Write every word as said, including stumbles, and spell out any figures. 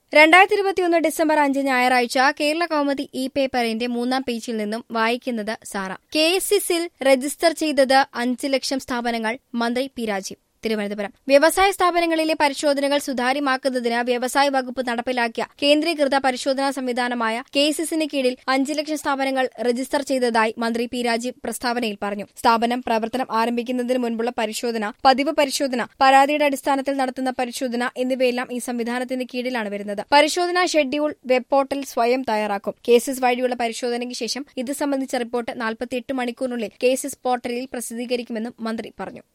രണ്ടായിരത്തി ഇരുപത്തിയൊന്ന് ഡിസംബർ അഞ്ച് ഞായറാഴ്ച കേരള കൗമുദി ഇ പേപ്പറിന്റെ മൂന്നാം പേജിൽ നിന്നും വായിക്കുന്നത് സാറ. കെ എസ് എസിൽ രജിസ്റ്റർ ചെയ്തത് അഞ്ച് ലക്ഷം സ്ഥാപനങ്ങൾ, മന്ത്രി പി രാജീവ്. തിരുവനന്തപുരം. വ്യവസായ സ്ഥാപനങ്ങളിലെ പരിശോധനകൾ സുതാര്യമാക്കുന്നതിന് വ്യവസായ വകുപ്പ് നടപ്പിലാക്കിയ കേന്ദ്രീകൃത പരിശോധനാ സംവിധാനമായ കെ എസ് എസിന് കീഴിൽ അഞ്ച് ലക്ഷം സ്ഥാപനങ്ങൾ രജിസ്റ്റർ ചെയ്തതായി മന്ത്രി പി രാജീവ് പ്രസ്താവനയിൽ പറഞ്ഞു. സ്ഥാപനം പ്രവർത്തനം ആരംഭിക്കുന്നതിന് മുൻപുള്ള പരിശോധന, പതിവ് പരിശോധന, പരാതിയുടെ അടിസ്ഥാനത്തിൽ നടത്തുന്ന പരിശോധന എന്നിവയെല്ലാം ഈ സംവിധാനത്തിന് കീഴിലാണ് വരുന്നത്. പരിശോധനാ ഷെഡ്യൂൾ വെബ് പോർട്ടൽ സ്വയം തയ്യാറാക്കും. കേസസ് വഴിയുള്ള പരിശോധനയ്ക്ക് ശേഷം ഇത് സംബന്ധിച്ച റിപ്പോർട്ട് നാൽപ്പത്തിയെട്ട് മണിക്കൂറിനുള്ളിൽ കേസസ് പോർട്ടലിൽ പ്രസിദ്ധീകരിക്കുമെന്നും മന്ത്രി പറഞ്ഞു.